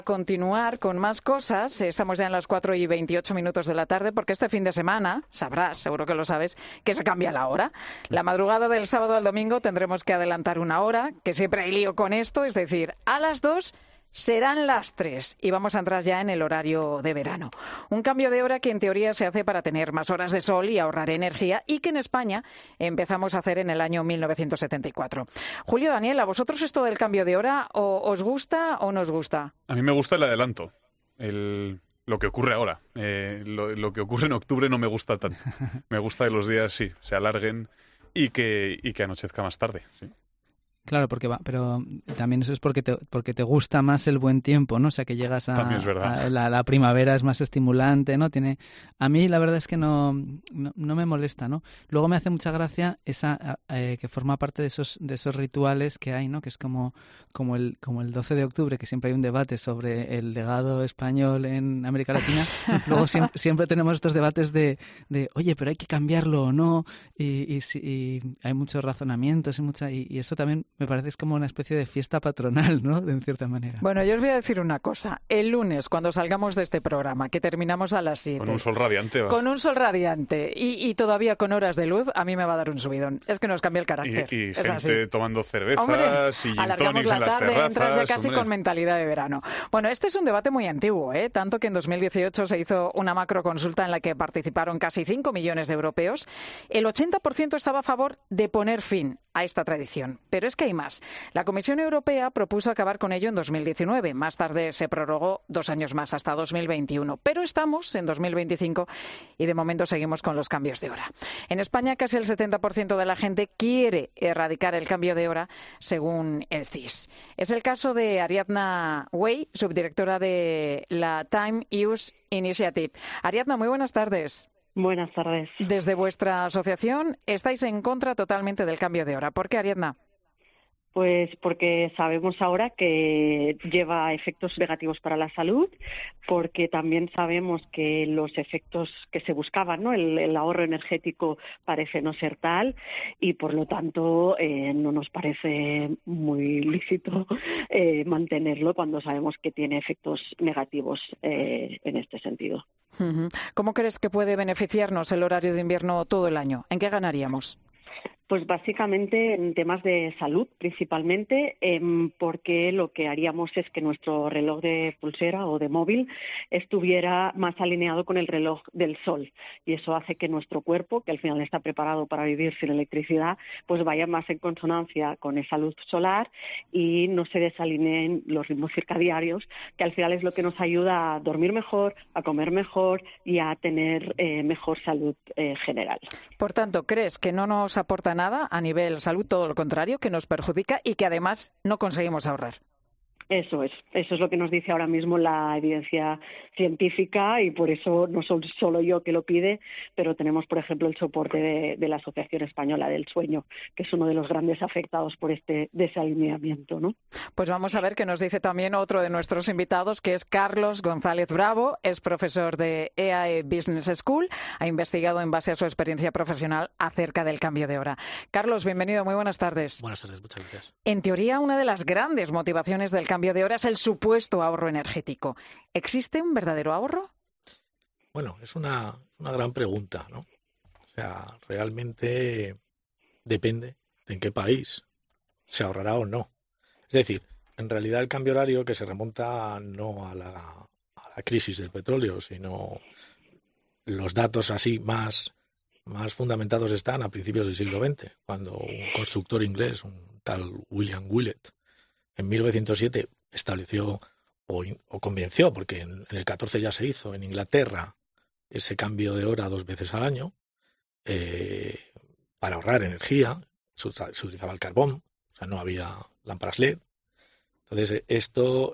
Continuar con más cosas. Estamos ya en las 4:28 de la tarde porque este fin de semana, sabrás, seguro que lo sabes, que se cambia la hora. La madrugada del sábado al domingo tendremos que adelantar una hora, que siempre hay lío con esto, es decir, a las 2 serán las 3 y vamos a entrar ya en el horario de verano. Un cambio de hora que en teoría se hace para tener más horas de sol y ahorrar energía y que en España empezamos a hacer en el año 1974. Julio, Daniel, ¿a vosotros esto del cambio de hora os gusta o no os gusta? A mí me gusta el adelanto, lo que ocurre ahora. Lo que ocurre en octubre no me gusta tanto. Me gusta que los días sí se alarguen y que anochezca más tarde, sí. Claro, pero también eso es porque te gusta más el buen tiempo, ¿no? O sea, que llegas la primavera es más estimulante, ¿no? A mí la verdad es que no me molesta, ¿no? Luego me hace mucha gracia esa que forma parte de esos rituales que hay, ¿no? Que es como el 12 de octubre, que siempre hay un debate sobre el legado español en América Latina. Luego siempre tenemos estos debates de oye, pero hay que cambiarlo o no, y hay muchos razonamientos y eso también me parece es como una especie de fiesta patronal, ¿no? En cierta manera. Bueno, yo os voy a decir una cosa. El lunes, cuando salgamos de este programa, que terminamos a las 7. Con un sol radiante. Con un sol radiante y todavía con horas de luz, a mí me va a dar un subidón. Es que nos cambia el carácter. Y gente así, tomando cervezas, hombre, y gin alargamos tonics la en las tarde, terrazas. entras ya casi hombre. con mentalidad de verano. Bueno, este es un debate muy antiguo, ¿eh? Tanto que en 2018 se hizo una macroconsulta en la que participaron casi 5 millones de europeos. El 80% estaba a favor de poner fin a esta tradición. Pero es que hay más. La Comisión Europea propuso acabar con ello en 2019. Más tarde se prorrogó 2 años más, hasta 2021. Pero estamos en 2025 y de momento seguimos con los cambios de hora. En España casi el 70% de la gente quiere erradicar el cambio de hora, según el CIS. Es el caso de Ariadna Wey, subdirectora de la Time Use Initiative. Ariadna, muy buenas tardes. Buenas tardes. Desde vuestra asociación estáis en contra totalmente del cambio de hora. ¿Por qué, Ariadna? Pues porque sabemos ahora que lleva efectos negativos para la salud, porque también sabemos que los efectos que se buscaban, ¿no? El ahorro energético parece no ser tal y por lo tanto no nos parece muy lícito mantenerlo cuando sabemos que tiene efectos negativos en este sentido. ¿Cómo crees que puede beneficiarnos el horario de invierno todo el año? ¿En qué ganaríamos? Pues básicamente en temas de salud principalmente, porque lo que haríamos es que nuestro reloj de pulsera o de móvil estuviera más alineado con el reloj del sol y eso hace que nuestro cuerpo, que al final está preparado para vivir sin electricidad, pues vaya más en consonancia con esa luz solar y no se desalineen los ritmos circadiarios, que al final es lo que nos ayuda a dormir mejor, a comer mejor y a tener mejor salud general. Por tanto, ¿crees que no nos aporta nada a nivel salud, todo lo contrario, que nos perjudica y que además no conseguimos ahorrar? Eso es lo que nos dice ahora mismo la evidencia científica y por eso no soy solo yo que lo pide, pero tenemos, por ejemplo, el soporte de la Asociación Española del Sueño, que es uno de los grandes afectados por este desalineamiento, ¿no? Pues vamos a ver qué nos dice también otro de nuestros invitados, que es Carlos González Bravo, es profesor de EAE Business School, ha investigado en base a su experiencia profesional acerca del cambio de hora. Carlos, bienvenido, muy buenas tardes. Buenas tardes, muchas gracias. En teoría, una de las grandes motivaciones del cambio de hora es el supuesto ahorro energético. ¿Existe un verdadero ahorro? Bueno, es una gran pregunta, ¿no? O sea, realmente depende de en qué país se ahorrará o no. Es decir, en realidad el cambio horario que se remonta no a la crisis del petróleo, sino los datos así más fundamentados están a principios del siglo XX, cuando un constructor inglés, un tal William Willett, en 1907 estableció o convenció, porque en el 14 ya se hizo en Inglaterra ese cambio de hora 2 veces al año para ahorrar energía. Se utilizaba el carbón, o sea, no había lámparas LED. Entonces, esto,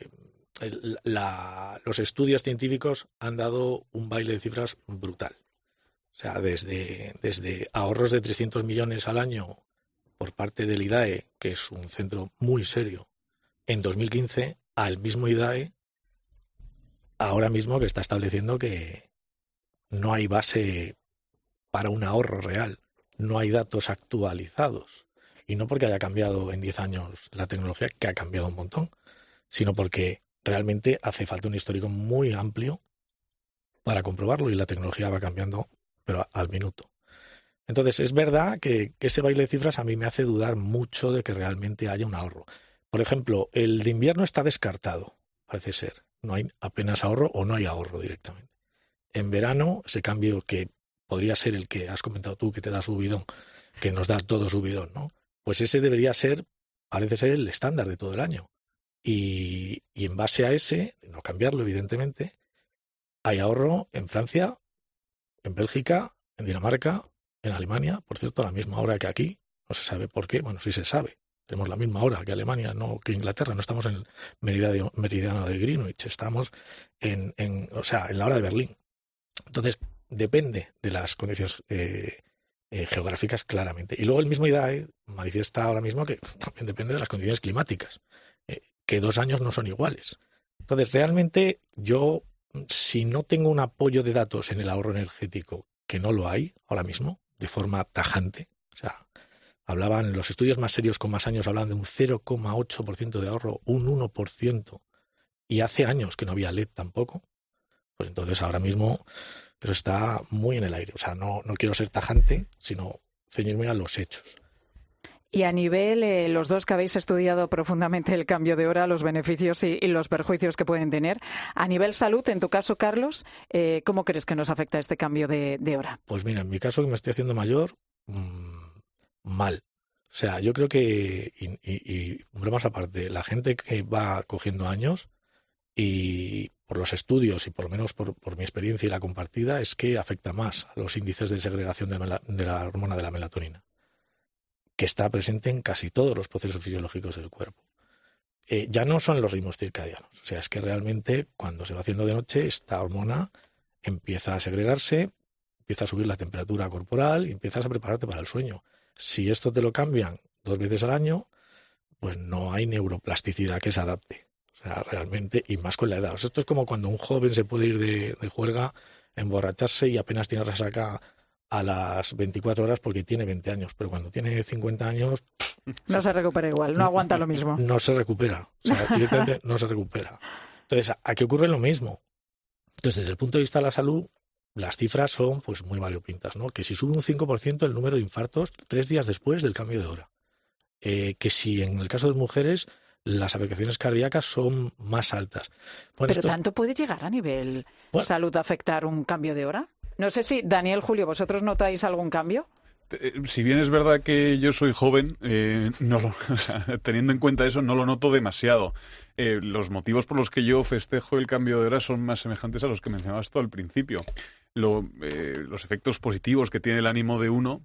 los estudios científicos han dado un baile de cifras brutal. O sea, desde ahorros de 300 millones al año por parte del IDAE, que es un centro muy serio, en 2015, al mismo IDAE, ahora mismo que está estableciendo que no hay base para un ahorro real, no hay datos actualizados. Y no porque haya cambiado en 10 años la tecnología, que ha cambiado un montón, sino porque realmente hace falta un histórico muy amplio para comprobarlo y la tecnología va cambiando, pero al minuto. Entonces, es verdad que ese baile de cifras a mí me hace dudar mucho de que realmente haya un ahorro. Por ejemplo, el de invierno está descartado, parece ser. No hay apenas ahorro o no hay ahorro directamente. En verano, ese cambio que podría ser el que has comentado tú, que te da subidón, que nos da todo subidón, ¿no? Pues ese debería ser, parece ser el estándar de todo el año. Y en base a ese, no cambiarlo evidentemente, hay ahorro en Francia, en Bélgica, en Dinamarca, en Alemania, por cierto, a la misma hora que aquí, no se sabe por qué, bueno, sí se sabe, tenemos la misma hora que Alemania, no que Inglaterra, no estamos en el meridiano de Greenwich, estamos en la hora de Berlín. Entonces, depende de las condiciones geográficas claramente. Y luego el mismo IDAE manifiesta ahora mismo que también depende de las condiciones climáticas, que 2 años no son iguales. Entonces, realmente yo, si no tengo un apoyo de datos en el ahorro energético, que no lo hay ahora mismo, de forma tajante, o sea, los estudios más serios con más años hablan de un 0,8% de ahorro, un 1%, y hace años que no había LED tampoco, pues entonces ahora mismo eso está muy en el aire. O sea, no quiero ser tajante, sino ceñirme a los hechos. Y a nivel, los dos que habéis estudiado profundamente el cambio de hora, los beneficios y los perjuicios que pueden tener, a nivel salud, en tu caso, Carlos, ¿cómo crees que nos afecta este cambio de hora? Pues mira, en mi caso, que me estoy haciendo mayor, mal. O sea, yo creo que, y bromas aparte, la gente que va cogiendo años, y por los estudios y por lo menos por mi experiencia y la compartida, es que afecta más a los índices de segregación de la hormona de la melatonina, que está presente en casi todos los procesos fisiológicos del cuerpo. Ya no son los ritmos circadianos. O sea, es que realmente cuando se va haciendo de noche, esta hormona empieza a segregarse, empieza a subir la temperatura corporal y empiezas a prepararte para el sueño. Si esto te lo cambian 2 veces al año, pues no hay neuroplasticidad que se adapte. O sea, realmente, y más con la edad. O sea, esto es como cuando un joven se puede ir de juerga, emborracharse y apenas tiene resaca a las 24 horas porque tiene 20 años. Pero cuando tiene 50 años... No se recupera igual, no aguanta lo mismo. No se recupera. O sea, directamente no se recupera. Entonces, aquí ocurre lo mismo. Entonces, desde el punto de vista de la salud, las cifras son pues muy variopintas, ¿no? Que si sube un 5% el número de infartos 3 días después del cambio de hora. Que si en el caso de mujeres las afectaciones cardíacas son más altas. Bueno, ¿pero tanto puede llegar a nivel salud a afectar un cambio de hora? No sé si, Daniel, Julio, ¿vosotros notáis algún cambio? Si bien es verdad que yo soy joven, teniendo en cuenta eso, no lo noto demasiado. Los motivos por los que yo festejo el cambio de hora son más semejantes a los que mencionabas tú al principio. Los efectos positivos que tiene el ánimo de uno,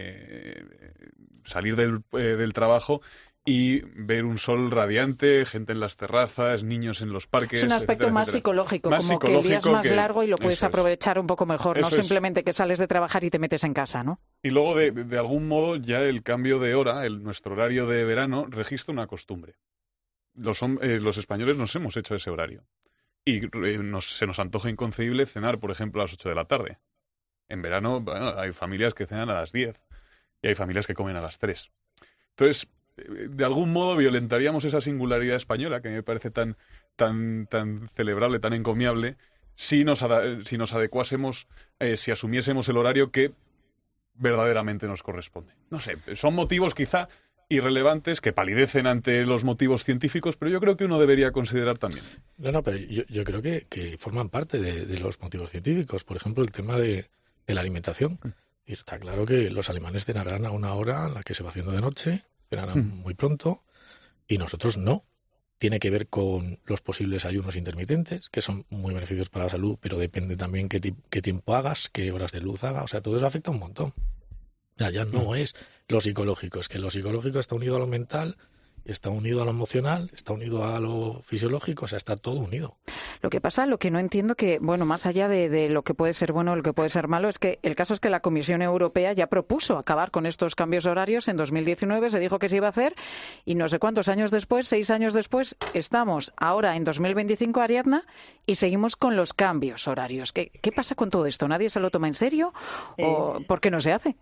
salir del trabajo y ver un sol radiante, gente en las terrazas, niños en los parques. Es un aspecto más psicológico, como que el día es más largo y lo puedes aprovechar un poco mejor, no simplemente que sales de trabajar y te metes en casa, ¿no? Y luego, de algún modo, ya el cambio de hora, nuestro horario de verano, registra una costumbre. Los españoles nos hemos hecho ese horario. Y se nos antoja inconcebible cenar, por ejemplo, a las 8 de la tarde. En verano, hay familias que cenan a las 10 y hay familias que comen a las 3. Entonces, de algún modo violentaríamos esa singularidad española que me parece tan celebrable, tan encomiable, si nos adecuásemos, si asumiésemos el horario que verdaderamente nos corresponde. No sé, son motivos quizá irrelevantes que palidecen ante los motivos científicos, pero yo creo que uno debería considerar también. No, pero yo creo que forman parte de los motivos científicos. Por ejemplo, el tema de la alimentación. Y está claro que los alemanes cenarán a una hora en la que se va haciendo de noche, cenarán muy pronto, y nosotros no. Tiene que ver con los posibles ayunos intermitentes, que son muy beneficiosos para la salud, pero depende también qué tiempo hagas, qué horas de luz hagas. O sea, todo eso afecta un montón. Ya no es lo psicológico, es que lo psicológico está unido a lo mental, está unido a lo emocional, está unido a lo fisiológico, o sea, está todo unido. Lo que pasa, lo que no entiendo que, bueno, más allá de lo que puede ser bueno o lo que puede ser malo, es que el caso es que la Comisión Europea ya propuso acabar con estos cambios horarios en 2019, se dijo que se iba a hacer, y no sé cuántos años después, 6 años después, estamos ahora en 2025, Ariadna, y seguimos con los cambios horarios. ¿Qué pasa con todo esto? ¿Nadie se lo toma en serio? ¿O por qué no se hace?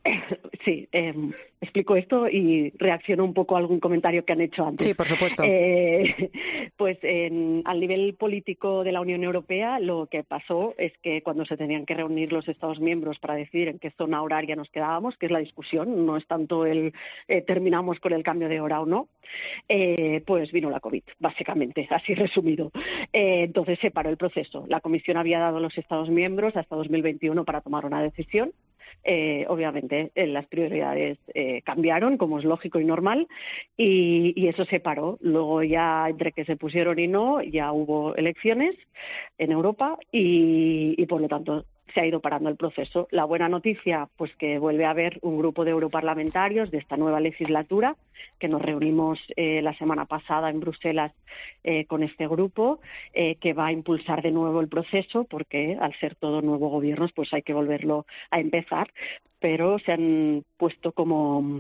Sí, explico esto y reacciono un poco a algún comentario que han hecho antes. Sí, por supuesto. Pues al nivel político de la Unión Europea lo que pasó es que cuando se tenían que reunir los Estados miembros para decidir en qué zona horaria nos quedábamos, que es la discusión, no es tanto el terminamos con el cambio de hora o no, pues vino la COVID, básicamente, así resumido. Entonces se paró el proceso. La Comisión había dado a los Estados miembros hasta 2021 para tomar una decisión. Obviamente las prioridades cambiaron, como es lógico y normal, y eso se paró. Luego ya entre que se pusieron y no, ya hubo elecciones en Europa y por lo tanto se ha ido parando el proceso. La buena noticia, pues que vuelve a haber un grupo de europarlamentarios de esta nueva legislatura, que nos reunimos la semana pasada en Bruselas con este grupo, que va a impulsar de nuevo el proceso, porque al ser todo nuevo gobiernos, pues hay que volverlo a empezar. Pero se han puesto como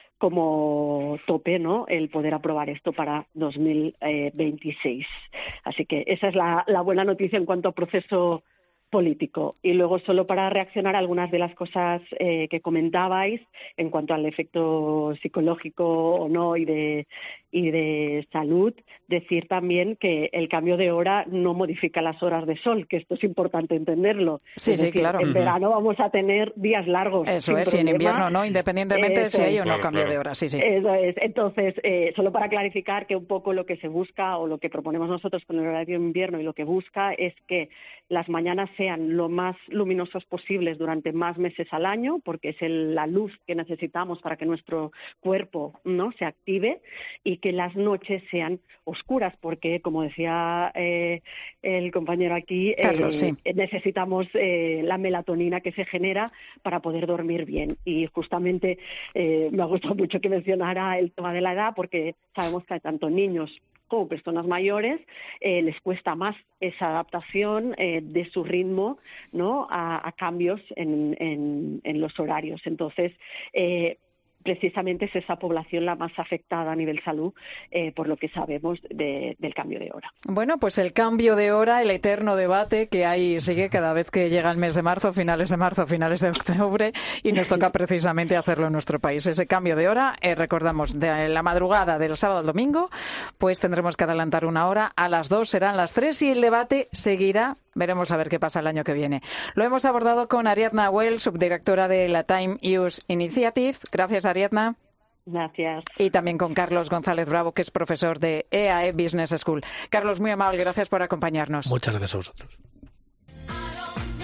tope, ¿no?, el poder aprobar esto para 2026. Así que esa es la buena noticia en cuanto a proceso político. Y luego, solo para reaccionar a algunas de las cosas que comentabais en cuanto al efecto psicológico o no y de salud, decir también que el cambio de hora no modifica las horas de sol, que esto es importante entenderlo. Sí, es decir, claro. En verano vamos a tener días largos. Eso es, y en invierno no, independientemente si hay o no cambio de hora. Sí. Eso es. Entonces, solo para clarificar que un poco lo que se busca o lo que proponemos nosotros con el horario de invierno y lo que busca es que las mañanas sean lo más luminosas posibles durante más meses al año, porque es la luz que necesitamos para que nuestro cuerpo, ¿no?, se active, y que las noches sean oscuras, porque, como decía el compañero aquí, Carlos, sí, necesitamos la melatonina que se genera para poder dormir bien. Y justamente me ha gustado mucho que mencionara el tema de la edad, porque sabemos que tanto niños como personas mayores les cuesta más esa adaptación de su ritmo, ¿no?, a cambios en los horarios. Entonces, precisamente es esa población la más afectada a nivel salud, por lo que sabemos del cambio de hora. Bueno, pues el cambio de hora, el eterno debate que hay sigue cada vez que llega el mes de marzo, finales de octubre, y nos toca precisamente hacerlo en nuestro país. Ese cambio de hora, recordamos, de la madrugada del sábado al domingo, pues tendremos que adelantar una hora, a las 2 serán las 3 y el debate seguirá. Veremos a ver qué pasa el año que viene. Lo hemos abordado con Ariadna Well, subdirectora de la Time Use Initiative. Gracias, Ariadna. Gracias. Y también con Carlos González Bravo, que es profesor de EAE Business School. Carlos, muy amable, gracias por acompañarnos. Muchas gracias a vosotros.